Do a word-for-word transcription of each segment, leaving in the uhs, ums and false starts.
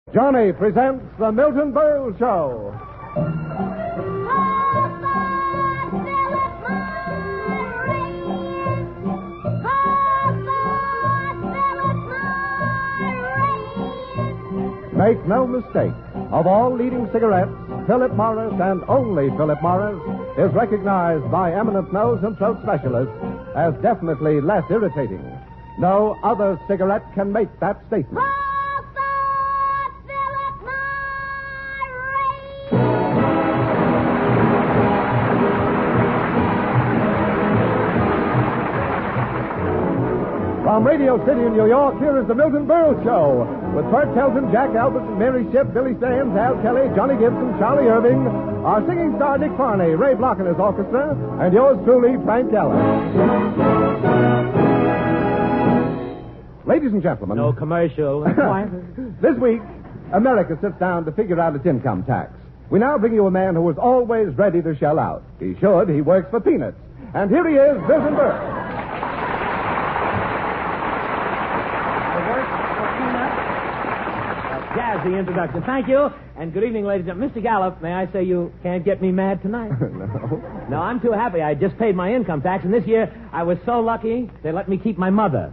Johnny presents The Milton Berle Show. Make no mistake, of all leading cigarettes, Philip Morris and only Philip Morris is recognized by eminent nose and throat specialists as definitely less irritating. No other cigarette can make that statement. From Radio City in New York, here is the Milton Berle Show with Bert Kelton, Jack Albert, Mary Shipp, Billy Sands, Al Kelly, Johnny Gibson, Charlie Irving, our singing star Dick Farney, Ray Block and his orchestra, and yours truly, Frank Gallen. Ladies and gentlemen. No commercial. This week, America sits down to figure out its income tax. We now bring you a man who is always ready to shell out. He should. He works for peanuts. And here he is, Milton Berle. Jazzy introduction. Thank you, and good evening, ladies and gentlemen. Mister Gallup, may I say you can't get me mad tonight? No. No, I'm too happy. I just paid my income tax, and this year I was so lucky they let me keep my mother.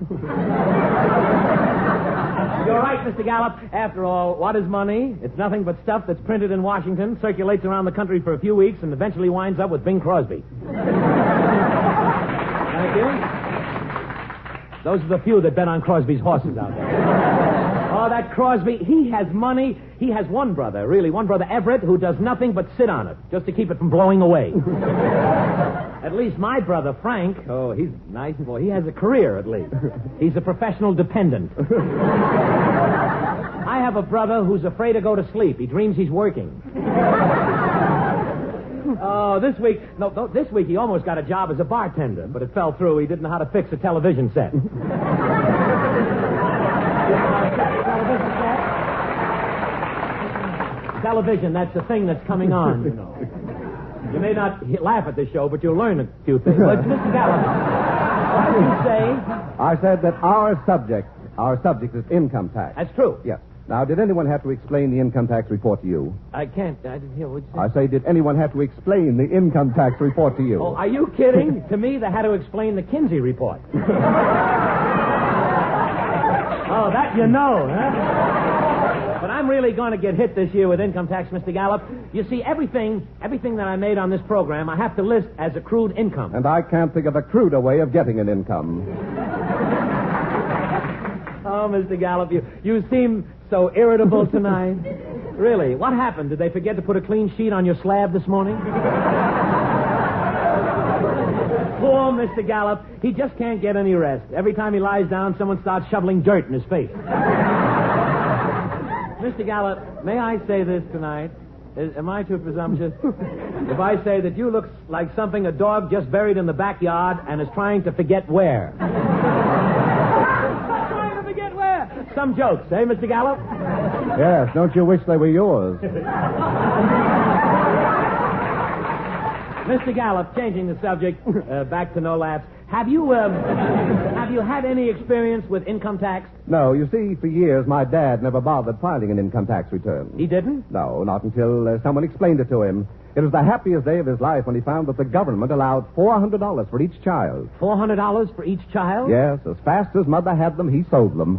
You're right, Mister Gallup. After all, what is money? It's nothing but stuff that's printed in Washington, circulates around the country for a few weeks, and eventually winds up with Bing Crosby. Thank you. Those are the few that bet on Crosby's horses out there. Oh, that Crosby, he has money. He has one brother, really, one brother, Everett, who does nothing but sit on it, just to keep it from blowing away. At least my brother, Frank, oh, he's nice and boy. He has a career, at least. He's a professional dependent. I have a brother who's afraid to go to sleep. He dreams he's working. Oh, this week, no, no, this week he almost got a job as a bartender, but it fell through. He didn't know how to fix a television set. Television set? Television, that's the thing that's coming on, you know. You may not laugh at this show, but you'll learn a few things. But, Mister Gallup, what did you say? I said that our subject, our subject is income tax. That's true. Yes. Now, did anyone have to explain the income tax report to you? I can't. I didn't hear what you said. I say, did anyone have to explain the income tax report to you? Oh, are you kidding? To me, they had to explain the Kinsey report. Oh, that you know, huh? But I'm really going to get hit this year with income tax, Mister Gallup. You see, everything, everything that I made on this program, I have to list as accrued income. And I can't think of a cruder way of getting an income. Oh, Mister Gallup, you, you seem so irritable tonight. Really, what happened? Did they forget to put a clean sheet on your slab this morning? Poor Mister Gallup, he just can't get any rest. Every time he lies down, someone starts shoveling dirt in his face. Mister Gallup, may I say this tonight? Is, am I too presumptuous? If I say that you look like something a dog just buried in the backyard and is trying to forget where. Trying to forget where? Some jokes, eh, Mister Gallup? Yes, don't you wish they were yours? Mister Gallup, changing the subject, uh, back to no laughs. Have you, um, have you had any experience with income tax? No, you see, for years my dad never bothered filing an income tax return. He didn't? No, not until uh, someone explained it to him. It was the happiest day of his life when he found that the government allowed four hundred dollars for each child. four hundred dollars for each child? Yes, as fast as mother had them, he sold them.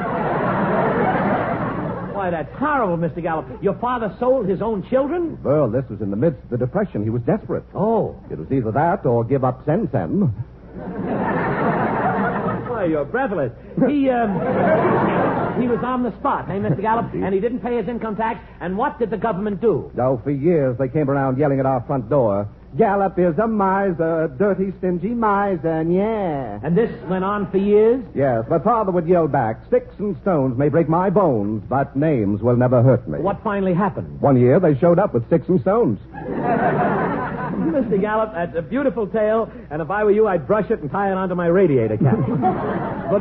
Why, that's horrible, Mister Gallup. Your father sold his own children? Well, this was in the midst of the Depression. He was desperate. Oh. It was either that or give up Sen Sen. Why, you're breathless. He, um, he was on the spot, eh, Mister Gallup? And he didn't pay his income tax. And what did the government do? No, for years they came around yelling at our front door. Gallup is a miser, a dirty, stingy miser, yeah. And this went on for years? Yes, but father would yell back, sticks and stones may break my bones, but names will never hurt me. What finally happened? One year they showed up with sticks and stones. Mister Gallup, that's a beautiful tale, and if I were you, I'd brush it and tie it onto my radiator cap. But...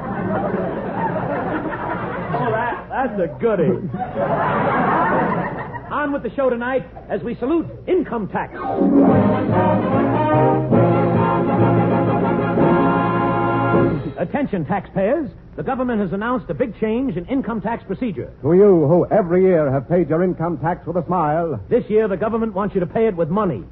Oh, that, that's a goodie. On with the show tonight as we salute income tax. Attention, taxpayers. the government has announced a big change in income tax procedure. To you who every year have paid your income tax with a smile, This year, the government wants you to pay it with money.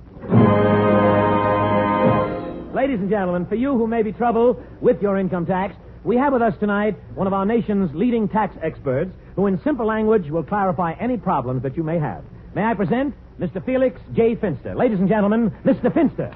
Ladies and gentlemen, for you who may be troubled with your income tax, we have with us tonight one of our nation's leading tax experts who in simple language will clarify any problems that you may have. May I present Mister Felix J. Finster. Ladies and gentlemen, Mister Finster.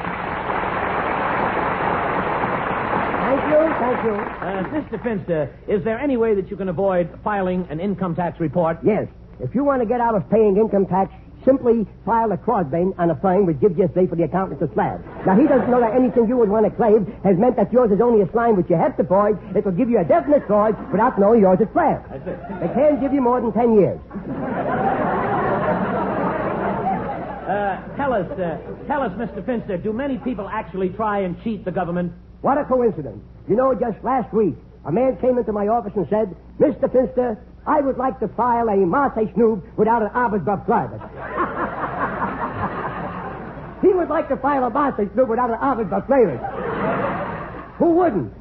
Thank you, thank you. Uh, Mister Finster, is there any way that you can avoid filing an income tax report? Yes, if you want to get out of paying income tax, simply file a crossbane on a firm which gives you a say for the accountant to slab. Now, he doesn't know that anything you would want to claim has meant that yours is only a slime which you have to void. It will give you a definite void without knowing yours is slab. That's it. They can't give you more than ten years. Uh, tell us, uh, tell us, Mister Finster, do many people actually try and cheat the government? What a coincidence. You know, just last week, a man came into my office and said, Mister Finster, I would like to file a Marseille Snoop without an Arbeitsbuff driver. He would like to file a Marseille Snoop without an Arbeitsbuff driver. Who wouldn't?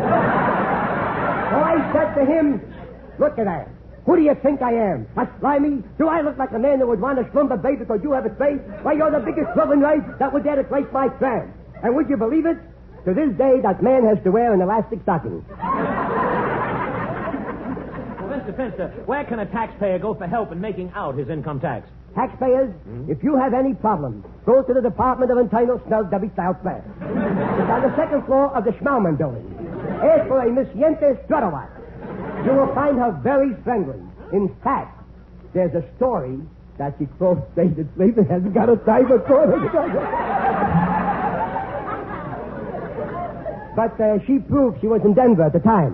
So I said to him, look at that. Who do you think I am? A slimy? Do I look like a man that would want to slumber baby because you have a face? Why, you're the biggest slumbering right that would dare to trace my tram. And would you believe it? To this day, that man has to wear an elastic stocking. Well, Mister Finster, where can a taxpayer go for help in making out his income tax? Taxpayers, mm-hmm. if you have any problems, go to the Department of Internal Snug-Dubby South Class. It's on the second floor of the Schmaumann building. Ask for a Miss Yente Strutowat. You will find her very friendly. In fact, there's a story that she close stayed asleep and hasn't got a diaper for But uh, she proved she was in Denver at the time.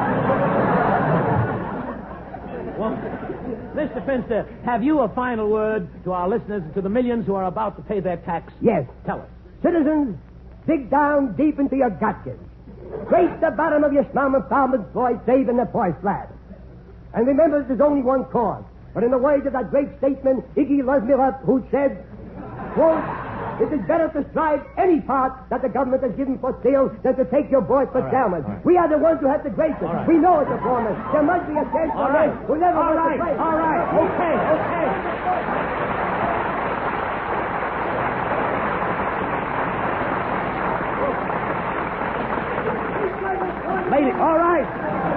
Well, Mister Finster, have you a final word to our listeners and to the millions who are about to pay their tax? Yes. Tell us. Citizens, dig down deep into your gutkins. Scrape the bottom of your Schmaumann Falmouth Floyd saving the poor slab. And remember, there's only one cause. But in the words of that great statesman, Iggy Lusmirup, who said, quote, it is better to strive any part that the government has given for sale than to take your boys for salmon. Right, right. We are the ones who have the greatest. Right. We know it's a foreman. There must be a chance for right. men who never all wants right. to play. All right, okay, okay. Lady, all right.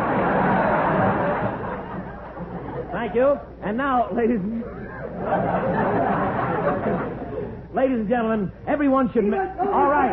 Thank you. And now, ladies and... Ladies and gentlemen, everyone should... Ma- all right.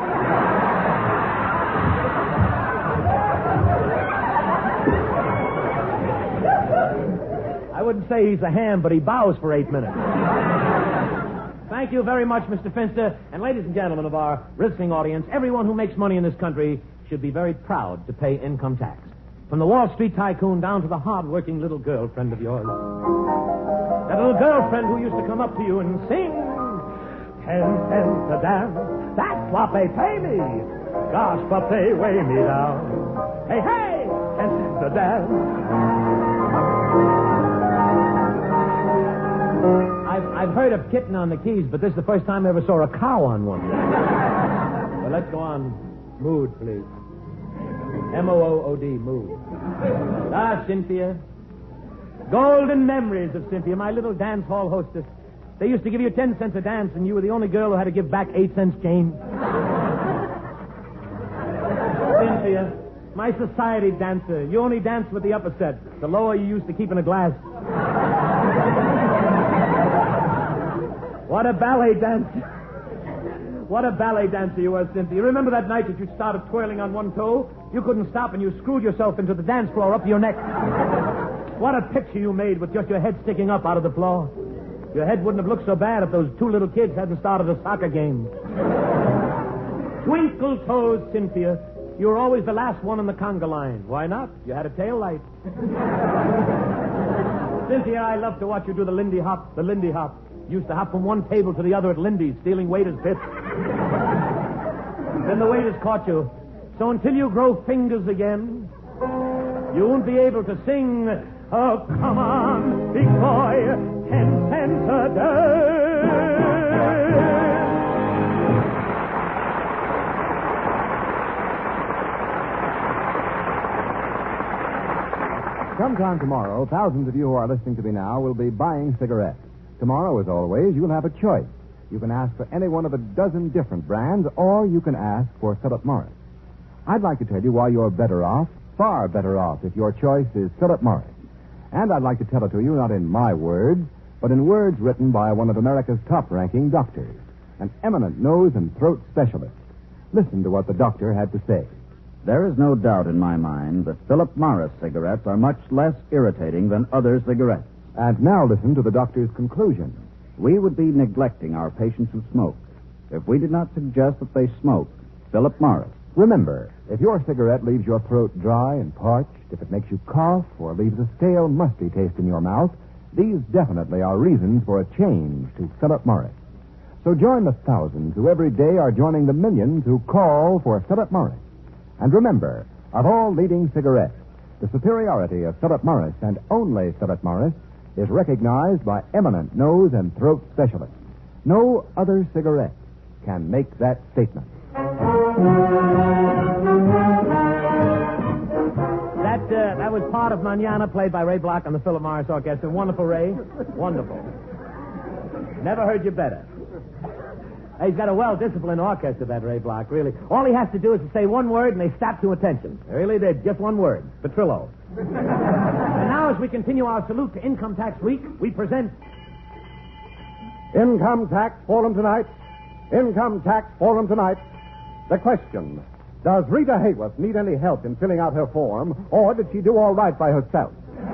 I wouldn't say he's a ham, but he bows for eight minutes. Thank you very much, Mister Finster. And ladies and gentlemen of our listening audience, everyone who makes money in this country should be very proud to pay income tax. From the Wall Street tycoon down to the hard-working little girlfriend of yours. That little girlfriend who used to come up to you and sing... Ten cents a dance, that's what they pay me. Gosh, but they weigh me down. Hey, hey, ten cents a dance. I've, I've heard of kitten on the keys, but this is the first time I ever saw a cow on one. But let's go on. Mood, please. M O O O D, mood. Ah, Cynthia. Golden memories of Cynthia, my little dance hall hostess. They used to give you ten cents a dance, and you were the only girl who had to give back eight cents change. Cynthia, my society dancer. You only danced with the upper set. The lower you used to keep in a glass. What a ballet dancer. What a ballet dancer you were, Cynthia. Remember that night that you started twirling on one toe? You couldn't stop, and you screwed yourself into the dance floor up to your neck. What a picture you made with just your head sticking up out of the floor. Your head wouldn't have looked so bad if those two little kids hadn't started a soccer game. Twinkle toes, Cynthia. You were always the last one in the conga line. Why not? You had a tail light. Cynthia, I love to watch you do the Lindy Hop. The Lindy Hop. You used to hop from one table to the other at Lindy's, stealing waiters' bits. Then the waiters caught you. So until you grow fingers again, you won't be able to sing... Oh, come on, big boy, ten cents a day. Sometime tomorrow, thousands of you who are listening to me now will be buying cigarettes. Tomorrow, as always, you'll have a choice. You can ask for any one of a dozen different brands, or you can ask for Philip Morris. I'd like to tell you why you're better off, far better off, if your choice is Philip Morris. And I'd like to tell it to you not in my words, but in words written by one of America's top-ranking doctors, an eminent nose and throat specialist. Listen to what the doctor had to say. There is no doubt in my mind that Philip Morris cigarettes are much less irritating than other cigarettes. And now listen to the doctor's conclusion. We would be neglecting our patients who smoke if we did not suggest that they smoke Philip Morris. Remember, if your cigarette leaves your throat dry and parched, if it makes you cough or leaves a stale, musty taste in your mouth, these definitely are reasons for a change to Philip Morris. So join the thousands who every day are joining the millions who call for Philip Morris. And remember, of all leading cigarettes, the superiority of Philip Morris and only Philip Morris is recognized by eminent nose and throat specialists. No other cigarette can make that statement. That uh, that was part of Manana, played by Ray Block on the Philip Morris Orchestra. Wonderful, Ray. Wonderful. Never heard you better. Hey, he's got a well-disciplined orchestra, that Ray Block, really. All he has to do is to say one word, and they stop to attention. They really did. Just one word. Petrillo. And now, as we continue our salute to Income Tax Week, we present... Income Tax Forum tonight. Income Tax Forum tonight. The question, does Rita Hayworth need any help in filling out her form, or did she do all right by herself?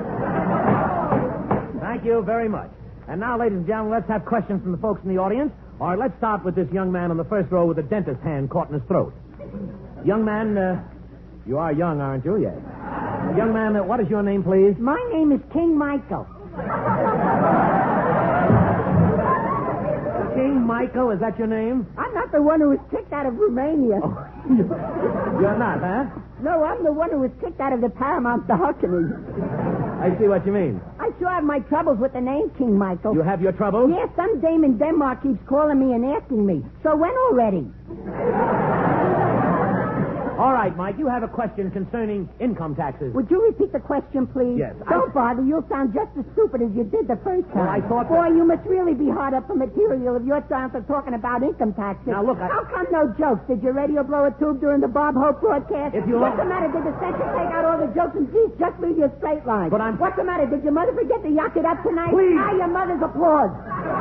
Thank you very much. And now, ladies and gentlemen, let's have questions from the folks in the audience. All right, let's start with this young man on the first row with a dentist's hand caught in his throat. Young man, uh, you are young, aren't you? Yes. Young man, uh, what is your name, please? My name is King Michael. King Michael, is that your name? I'm not the one who was kicked out of Romania. Oh, you're not, huh? No, I'm the one who was kicked out of the Paramount balcony. I see what you mean. I sure have my troubles with the name King Michael. You have your troubles? Yes, some dame in Denmark keeps calling me and asking me. So when already? All right, Mike, you have a question concerning income taxes. Would you repeat the question, please? Yes. Don't I... bother. You'll sound just as stupid as you did the first time. Well, I thought Boy, that... you must really be hard up for material if you're trying to talking about income taxes. Now, look, I... How come no jokes? Did your radio blow a tube during the Bob Hope broadcast? If you... What's the matter? Did the censor take out all the jokes and geez, just leave you a straight line? But I'm... What's the matter? Did your mother forget to yuck it up tonight? Please. Ah, your mother's applause.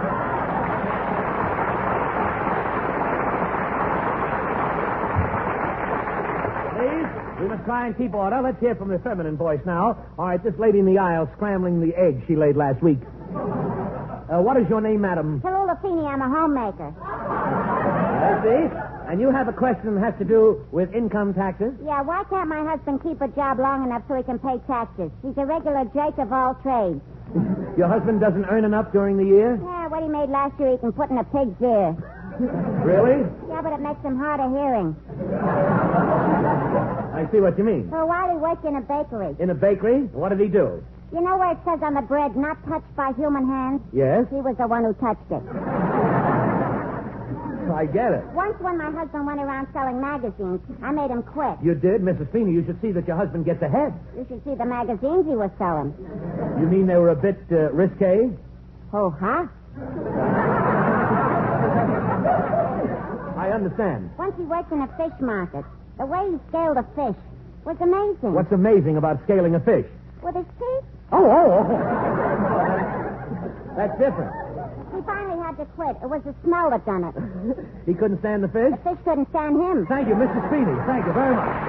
We must try and keep order. Let's hear from the feminine voice now. All right, this lady in the aisle scrambling the eggs she laid last week. Uh, what is your name, madam? Tallulah Feeney, I'm a homemaker. I see. And you have a question that has to do with income taxes? Yeah, why can't my husband keep a job long enough so he can pay taxes? He's a regular Jake of all trades. Your husband doesn't earn enough during the year? Yeah, what he made last year he can put in a pig's ear. Really? Yeah, but it makes him hard of hearing. I see what you mean. For a while he worked in a bakery. In a bakery? What did he do? You know where it says on the bread, not touched by human hands? Yes? He was the one who touched it. I get it. Once when my husband went around selling magazines, I made him quit. You did? Missus Feeney, you should see that your husband gets ahead. You should see the magazines he was selling. You mean they were a bit uh, risque? Oh, huh? I understand. Once he worked in a fish market. The way he scaled a fish was amazing. What's amazing about scaling a fish? With his teeth? Oh, oh, oh. That's different. He finally had to quit. It was the smell that done it. He couldn't stand the fish? The fish couldn't stand him. Thank you, Missus Feeney. Thank you very much.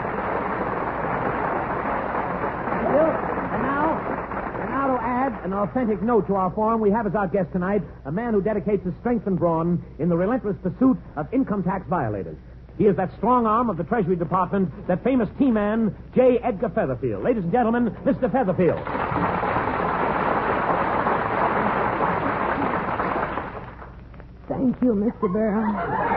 And now, and now to add an authentic note to our forum, we have as our guest tonight a man who dedicates his strength and brawn in the relentless pursuit of income tax violators. He is that strong arm of the Treasury Department, that famous T-man, J. Edgar Featherfield. Ladies and gentlemen, Mister Featherfield. Thank you, Mister Barrow.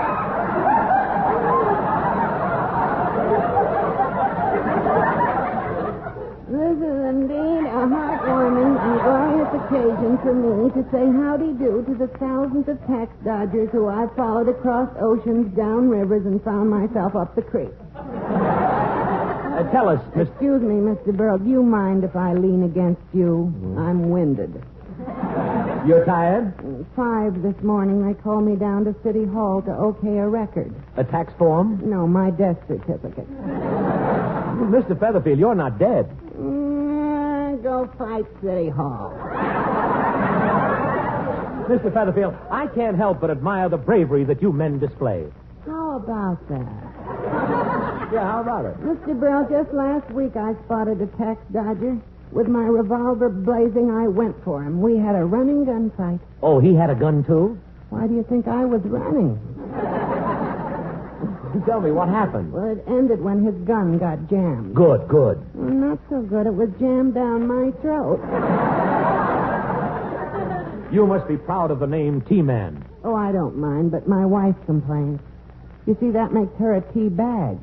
This is indeed a heartwarming and glorious occasion for me to say howdy do to the thousands of tax dodgers who I've followed across oceans, down rivers, and found myself up the creek. Uh, tell us, Miss... Excuse me, Mister Burl. Do you mind if I lean against you? Mm-hmm. I'm winded. You're tired? Five this morning, they called me down to City Hall to okay a record. A tax form? No, my death certificate. Mister Featherfield, you're not dead. Mm, go fight City Hall. Mister Featherfield, I can't help but admire the bravery that you men display. How about that? Yeah, how about it? Mister Burl, just last week I spotted a tax dodger. With my revolver blazing, I went for him. We had a running gunfight. Oh, he had a gun, too? Why do you think I was running? Tell me, what happened? Well, it ended when his gun got jammed. Good, good. Well, not so good. It was jammed down my throat. You must be proud of the name T-Man. Oh, I don't mind, but my wife complains. You see, that makes her a tea bag.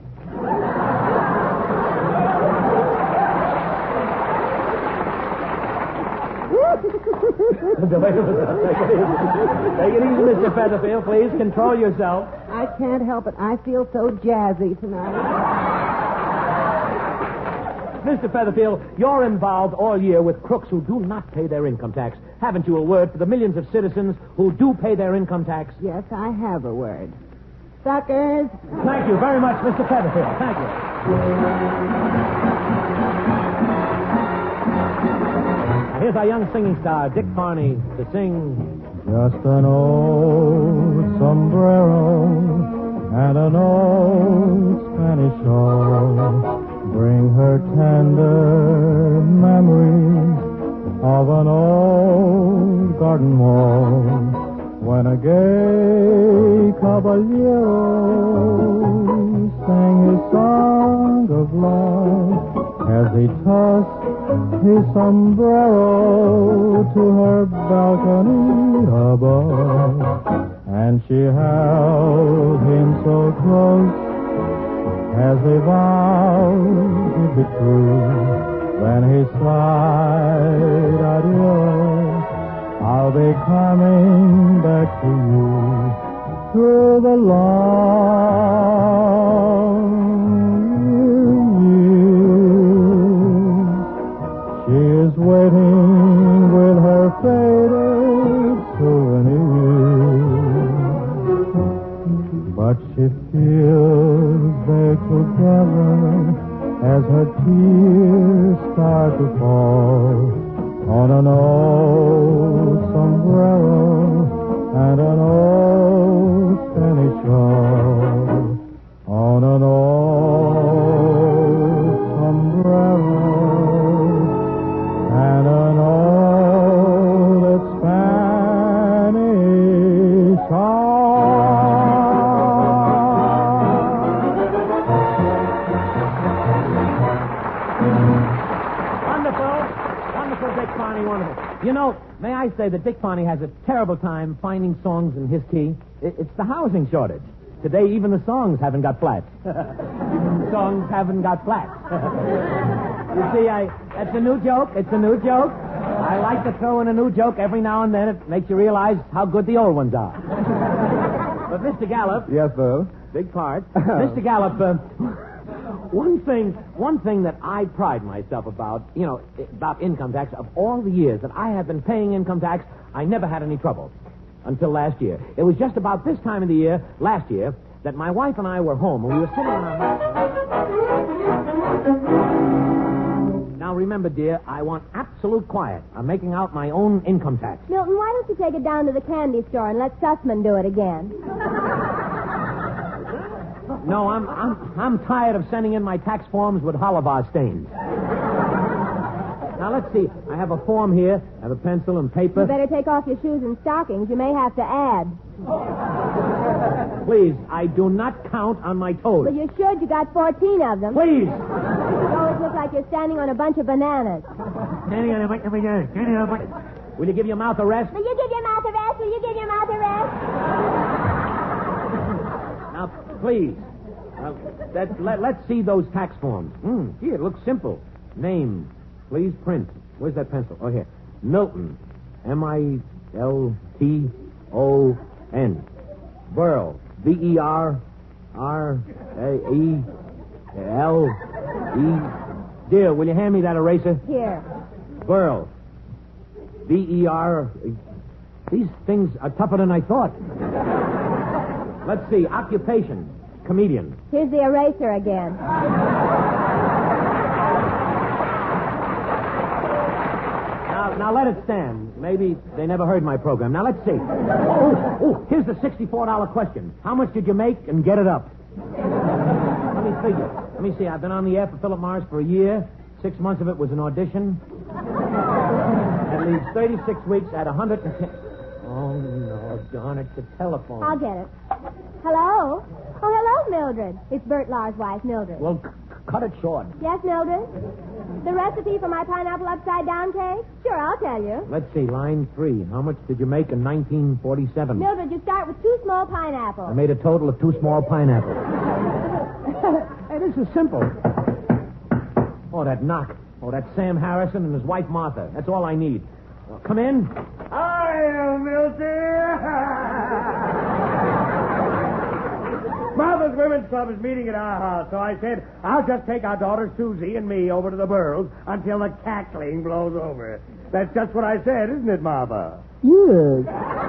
Take it easy, Mister Featherfield. Please control yourself. I can't help it. I feel so jazzy tonight. Mister Featherfield, you're involved all year with crooks who do not pay their income tax. Haven't you a word for the millions of citizens who do pay their income tax? Yes, I have a word. Suckers. Thank you very much, Mister Featherfield. Thank you. Here's our young singing star, Dick Barney, to sing... Just an old sombrero and an old Spanish shawl bring her tender memories of an old garden wall when a gay caballero sang his song of love as he tossed his sombrero to her balcony above, and she held him so close as they vowed to be true. Then he sighed, adieu, I'll be coming back to you through the long She is waiting with her faded souvenir, but she feels they're together as her tears start to fall on an old sombrero and an old Spanish shawl, on an old sombrero and an old Spanish Wonderful. Wonderful, Dick Barney, wonderful. You know, may I say that Dick Barney has a terrible time finding songs in his key. It- It's the housing shortage. Today, even the songs haven't got flats. Even the songs haven't got flats. You see, I it's a new joke. It's a new joke. I like to throw in a new joke every now and then. It makes you realize how good the old ones are. But Mister Gallup, Yes, Bill. big part. Mister Gallup, uh, one thing, one thing that I pride myself about, you know, about income tax. Of all the years that I have been paying income tax, I never had any trouble until last year. It was just about this time of the year, last year, that my wife and I were home and we were sitting on our. Now remember, dear, I want absolute quiet. I'm making out my own income tax. Milton, why don't you take it down to the candy store and let Sussman do it again? No, I'm I'm I'm tired of sending in my tax forms with Holivar stains. Now let's see. I have a form here. I have a pencil and paper. You better take off your shoes and stockings. You may have to add. Please, I do not count on my toes. Well, you should. You got fourteen of them. Please. You always look like you're standing on a bunch of bananas. Will you give your mouth a rest? Will you give your mouth a rest? Will you give your mouth a rest? Now, please. Uh, that, let, let's see those tax forms. Mm, gee, it looks simple. Name. Please print. Where's that pencil? Oh, here. Milton. M I L T O N. Burl. B E R R A E L E. Dear, will you hand me that eraser? Here. Burl. B E R. These things are tougher than I thought. Let's see. Occupation. Comedian. Here's the eraser again. Now, now let it stand. Maybe they never heard my program. Now, let's see. Oh, oh, here's the sixty-four dollar question. How much did you make and get it up? Let me figure. Let me see. I've been on the air for Philip Morris for a year. Six months of it was an audition. That leaves thirty-six weeks at one hundred ten. Oh, no, darn it, the telephone. I'll get it. Hello? Oh, hello, Mildred. It's Bert Lahr's wife, Mildred. Well, c- cut it short. Yes, Mildred? The recipe for my pineapple upside-down cake? Sure, I'll tell you. Let's see, line three. How much did you make in nineteen forty-seven? Mildred, you start with two small pineapples. I made a total of two small pineapples. Hey, this is simple. Oh, that knock. Oh, that's Sam Harrison and his wife, Martha. That's all I need. Well, come in. Hi, Milty. Martha's Women's Club is meeting at our house, so I said I'll just take our daughter Susie and me over to the Burls until the cackling blows over. That's just what I said, isn't it, Martha? Yes.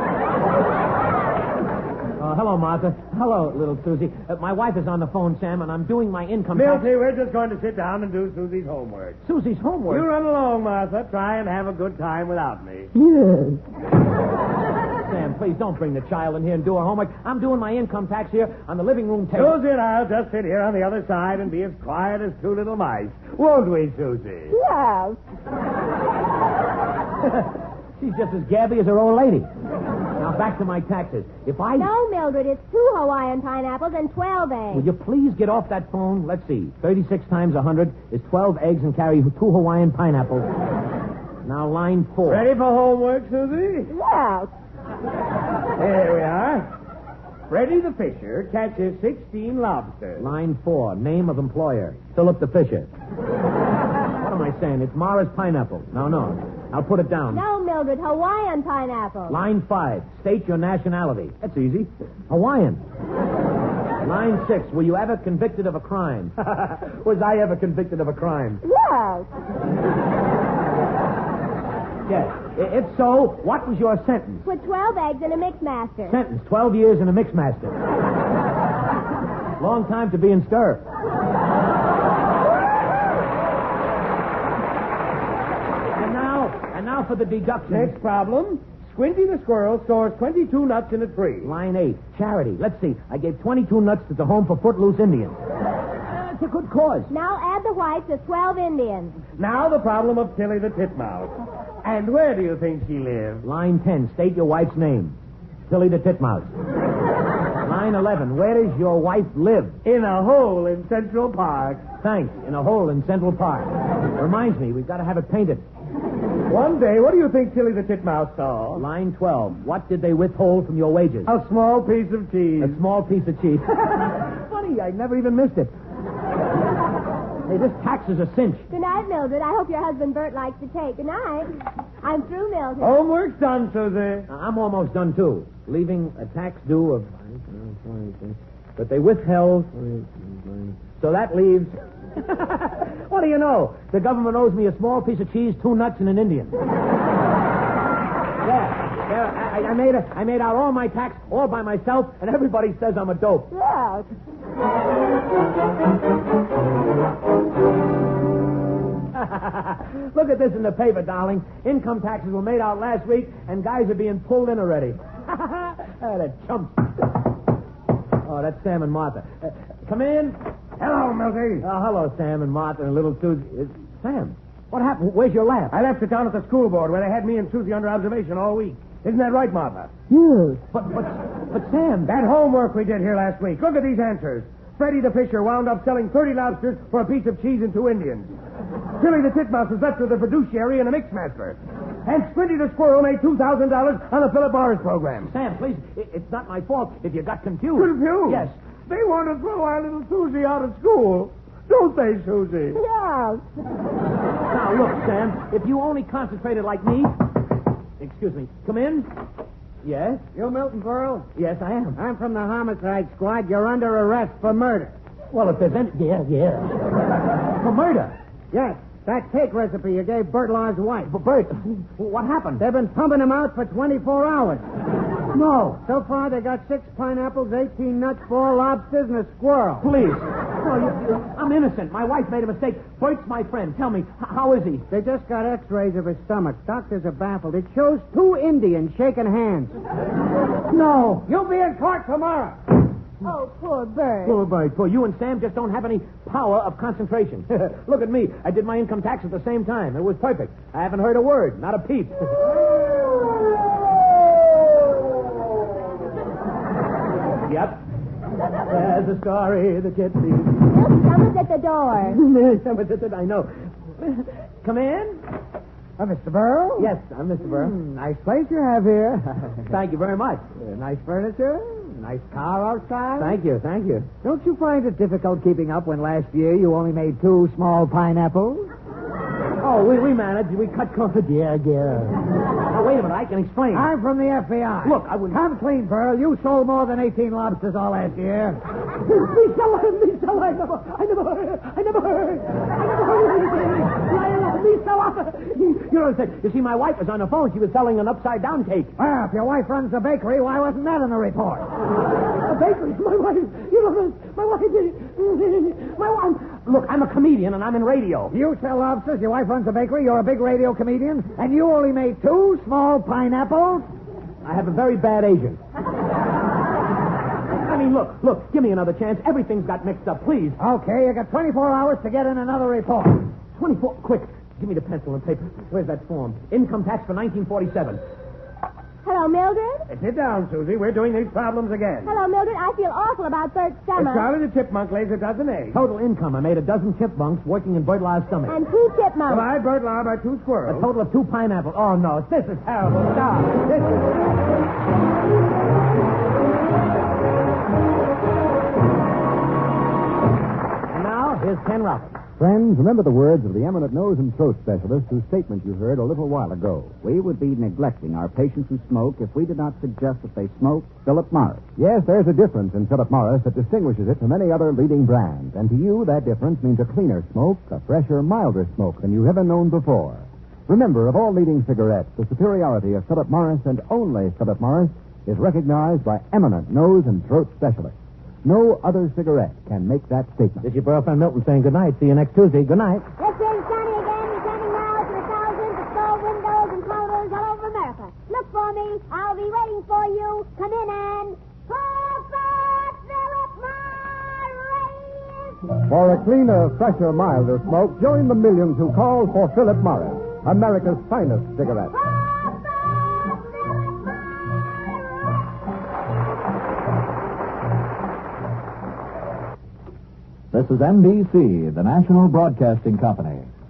Uh, hello, Martha. Hello, little Susie. Uh, my wife is on the phone, Sam, and I'm doing my income tax. Milty, we're just going to sit down and do Susie's homework. Susie's homework? You run along, Martha. Try and have a good time without me. Yes. Sam, please don't bring the child in here and do her homework. I'm doing my income tax here on the living room table. Susie and I'll just sit here on the other side and be as quiet as two little mice. Won't we, Susie? Yes. She's just as gabby as her old lady. Now, back to my taxes. If I... No, Mildred, it's two Hawaiian pineapples and twelve eggs. Will you please get off that phone? Let's see. thirty-six times one hundred is twelve eggs and carry two Hawaiian pineapples. Now, line four. Ready for homework, Susie? Yes. Here we are. Freddy the Fisher catches sixteen lobsters. Line four. Name of employer. Philip the Fisher. What am I saying? It's Mara's Pineapple. No, no. I'll put it down. No, Mildred, Hawaiian pineapple. Line five. State your nationality. That's easy. Hawaiian. Line six. Were you ever convicted of a crime? Was I ever convicted of a crime? Yes. Yes. I- If so, what was your sentence? Put twelve eggs in a mixmaster. Sentence. Twelve years in a mixmaster. Long time to be in stir. And now, and now for the deductions. Next problem. Squinty the squirrel stores twenty-two nuts in a tree. Line eight. Charity. Let's see. I gave twenty-two nuts to the Home for Footloose Indians. That's a good cause. Now add the whites of twelve Indians. Now the problem of Tilly the Titmouse. And where do you think she lives? Line ten. State your wife's name. Tilly the Titmouse. Line eleven. Where does your wife live? In a hole in Central Park. Thanks. In a hole in Central Park. Reminds me, we've got to have it painted. One day, what do you think Tilly the Titmouse saw? Line twelve. What did they withhold from your wages? A small piece of cheese. A small piece of cheese. Funny, I never even missed it. Hey, this tax is a cinch. Good night, Mildred. I hope your husband Bert likes the cake. Good night. I'm through, Mildred. Homework's done, Susie. I'm almost done, too. Leaving a tax due of... But they withheld... So that leaves... What do you know? The government owes me a small piece of cheese, two nuts, and an Indian. Yeah. Yeah, I, I made a, I made out all my tax all by myself, and everybody says I'm a dope. Yes. Look at this in the paper, darling. Income taxes were made out last week, and guys are being pulled in already. Ah, the chumps. Oh, that's Sam and Martha. Uh, come in. Hello, Milty. Oh, hello, Sam and Martha and little Susie. Uh, Sam, what happened? Where's your laugh? I left it down at the school board where they had me and Susie under observation all week. Isn't that right, Martha? Yes. But, but, but, Sam... That homework we did here last week. Look at these answers. Freddy the Fisher wound up selling thirty lobsters for a piece of cheese and two Indians. Tilly the Titmouse was left with a fiduciary and a mixmaster. And Squinty the Squirrel made two thousand dollars on the Philip Morris program. Sam, please, it, it's not my fault if you got confused. Confused? Yes. They want to throw our little Susie out of school. Don't they, Susie? Yes. Now, look, Sam, if you only concentrated like me... Excuse me. Come in. Yes? You Milton Pearl? Yes, I am. I'm from the homicide squad. You're under arrest for murder. Well, if there's any... Yeah, yeah. For murder. Yes, that cake recipe you gave Bert Law's wife. But Bert, what happened? They've been pumping him out for twenty-four hours. No. So far, they got six pineapples, eighteen nuts, four lobsters, and a squirrel. Please. No, you, you, I'm innocent. My wife made a mistake. Bert's my friend. Tell me, h- how is he? They just got x-rays of his stomach. Doctors are baffled. It shows two Indians shaking hands. No. You'll be in court tomorrow. Oh, poor Bert. Poor Bert, poor. You and Sam just don't have any power of concentration. Look at me. I did my income tax at the same time. It was perfect. I haven't heard a word, not a peep. Yep. There's a story that gets me. Look, someone's at the door. Someone's at the... I know. Come in. Uh, Mister Burrow? Yes, I'm Mister Burrow. Hmm, nice place you have here. Thank you very much. Uh, nice furniture. Nice car outside. Thank you, thank you. Don't you find it difficult keeping up when last year you only made two small pineapples? Oh, we, we managed. We cut corners. Yeah, yeah. Now, wait a minute. I can explain. I'm from the F B I. Look, I wouldn't... Come clean, Burl. You sold more than eighteen lobsters all last year. Please tell him. Please tell him. I never, I never heard. I never heard. I never heard anything. Please tell him. You know what I'm saying? You see, my wife was on the phone. She was selling an upside-down cake. Well, if your wife runs a bakery, why wasn't that in the report? A bakery? My wife. You know, my wife. My wife. Look, I'm a comedian and I'm in radio. You sell lobsters, your wife runs a bakery, you're a big radio comedian, and you only made two small pineapples? I have a very bad agent. I mean, look, look, give me another chance. Everything's got mixed up, please. Okay, you got twenty-four hours to get in another report. twenty-four, quick. Give me the pencil and paper. Where's that form? Income tax for nineteen forty-seven. Hello, Mildred? Sit down, Susie. We're doing these problems again. Hello, Mildred. I feel awful about Bert's stomach. Charlie the chipmunk lays a dozen eggs. Total income. I made a dozen chipmunks working in Bert Law's stomach. And two chipmunks. Well, I, Bert Law, by two A squirrels. total of two pineapples. Oh, no. This is terrible. Stop. This is... And now, here's Ken Roberts. Friends, remember the words of the eminent nose and throat specialist whose statement you heard a little while ago. We would be neglecting our patients who smoke if we did not suggest that they smoke Philip Morris. Yes, there's a difference in Philip Morris that distinguishes it from any other leading brand. And to you, that difference means a cleaner smoke, a fresher, milder smoke than you've ever known before. Remember, of all leading cigarettes, the superiority of Philip Morris and only Philip Morris is recognized by eminent nose and throat specialists. No other cigarette can make that statement. This is your girlfriend Milton saying good night. See you next Tuesday. Good night. This is Johnny again, returning now to the thousands of store windows and counters all over America. Look for me. I'll be waiting for you. Come in and... Call for Philip Morris! For a cleaner, fresher, milder smoke, join the millions who call for Philip Morris, America's finest cigarette. This is N B C, the National Broadcasting Company.